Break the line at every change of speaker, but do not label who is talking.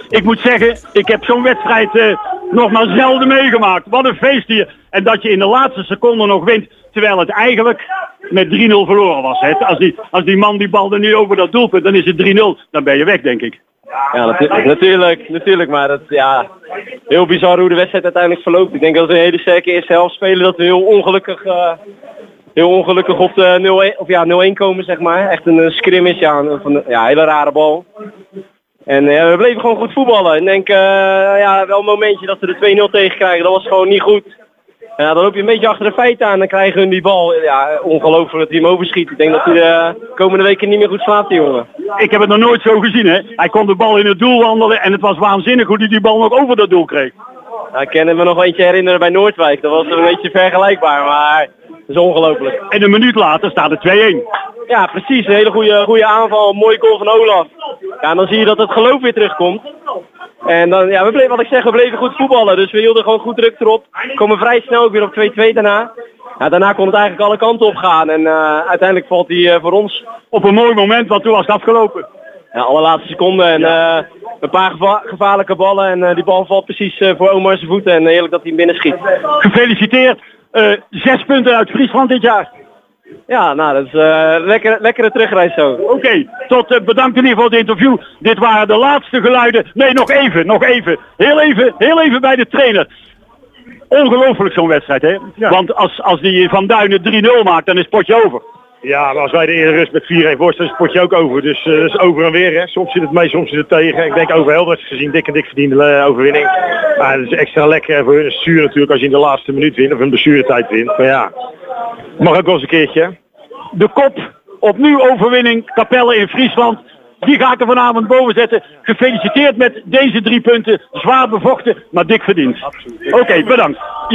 ik moet zeggen, ik heb zo'n wedstrijd nog maar zelden meegemaakt. Wat een feest hier. En dat je in de laatste seconde nog wint, terwijl het eigenlijk met 3-0 verloren was. Hè. Als die man die bal er nu over dat doelpunt, dan is het 3-0. Dan ben je weg, denk ik.
Ja, natuurlijk, maar dat, ja, heel bizar hoe de wedstrijd uiteindelijk verloopt. Ik denk dat we een hele sterke eerste helft spelen, dat we heel ongelukkig op de 0-1 komen, zeg maar. Echt een scrimmage, een hele rare bal. En we bleven gewoon goed voetballen. Ik denk, wel een momentje dat we de 2-0 tegen krijgen, dat was gewoon niet goed. Ja, dan loop je een beetje achter de feiten aan, dan krijgen hun die bal. Ja, ongelooflijk dat hij hem overschiet. Ik denk dat hij de komende weken niet meer goed slaapt, die jongen.
Ik heb het nog nooit zo gezien, hè. Hij kon de bal in het doel wandelen en het was waanzinnig hoe hij die bal nog over dat doel kreeg.
Nou, ik kan me nog eentje herinneren bij Noordwijk. Dat was een beetje vergelijkbaar, maar dat is ongelooflijk.
En een minuut later staat het 2-1.
Ja, precies. Een hele goede aanval. Een mooie goal van Olaf. Ja, en dan zie je dat het geloof weer terugkomt. En dan, ja, we bleven goed voetballen. Dus we hielden gewoon goed druk erop. We komen vrij snel ook weer op 2-2 daarna. Ja, daarna kon het eigenlijk alle kanten op gaan. En uiteindelijk valt hij voor ons
op een mooi moment, want toen was het afgelopen.
Ja, allerlaatste seconde en een paar gevaarlijke ballen. En die bal valt precies voor Omar zijn voeten. En heerlijk dat hij hem binnen schiet.
Gefeliciteerd. 6 punten uit Friesland dit jaar.
Ja, nou, dat is lekkere terugreis zo.
Oké, bedankt in ieder geval voor het interview. Dit waren de laatste geluiden. Nee, nog even. Heel even bij de trainer. Ongelooflijk zo'n wedstrijd, hè? Ja. Want als die Van Duinen 3-0 maakt, dan is het potje over.
Ja, maar als wij de eerste rust met 4-1 voor, dan is het potje ook over. Dus dat is over en weer, hè. Soms zit het mee, soms zit het tegen. Ik denk over heel wat gezien, dik verdiende overwinning. Maar het is extra lekker voor hun zuur natuurlijk als je in de laatste minuut wint of een blessuretijd wint. Maar ja, mag ook wel eens een keertje.
De kop, opnieuw overwinning, Capelle in Friesland. Die ga ik er vanavond boven zetten. Gefeliciteerd met deze 3 punten. Zwaar bevochten, maar dik verdiend. Oké, bedankt.